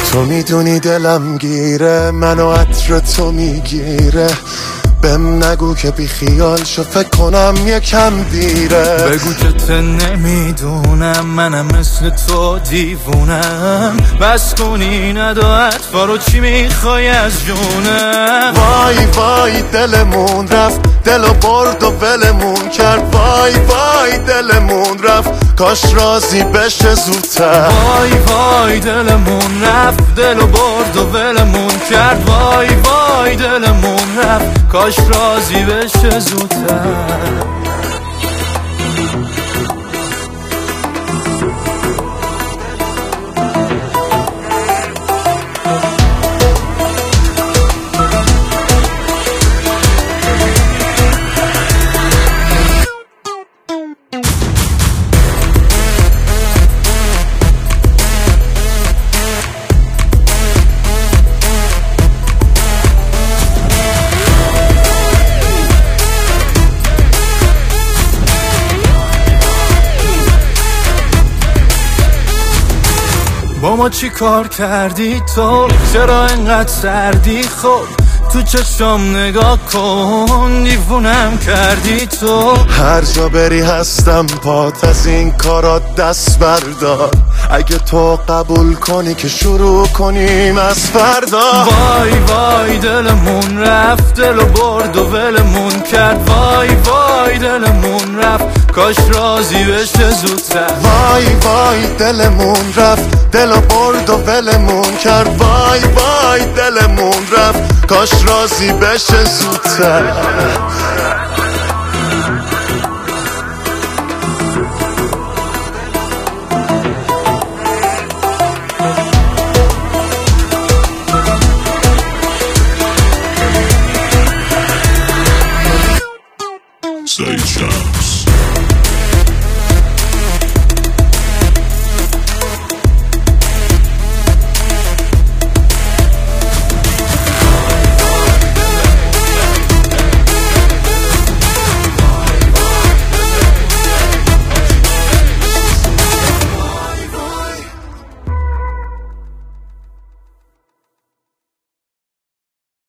تو میدونی دلم گیره، منو عطر تو میگیره. بهم نگو که بی خیال شو، فکر کنم یکم دیره. بگو که ته نمیدونم، منم مثل تو دیوونم. بس کنی ندا اطفارو، چی میخوای از جونم؟ وای وای دلمون رفت، دلو برد و ولمون کرد. وای وای دلمون رفت، کاش راضی بشه زودتر. وای وای دلمون رفت، دلو برد و ولمون کرد. وای وای دلمون رفت، کاش راضی بشه زودتر. با ما چی کار کردی تو؟ چرا اینقدر سردی؟ خب تو چشم نگاه کن، دیوونم کردی تو. هر جا بری هستم پات، از این کارا دست بردار. اگه تو قبول کنی که شروع کنیم از فردا. وای وای دلمون رفت، دلو برد و ولمون کرد. وای وای دلمون رفت، کاش راضی بشه زودتر. وای وای دلمون رفت، دلو برد و ولمون کرد. وای وای دلمون رفت، کاش راضی بشه زودتر.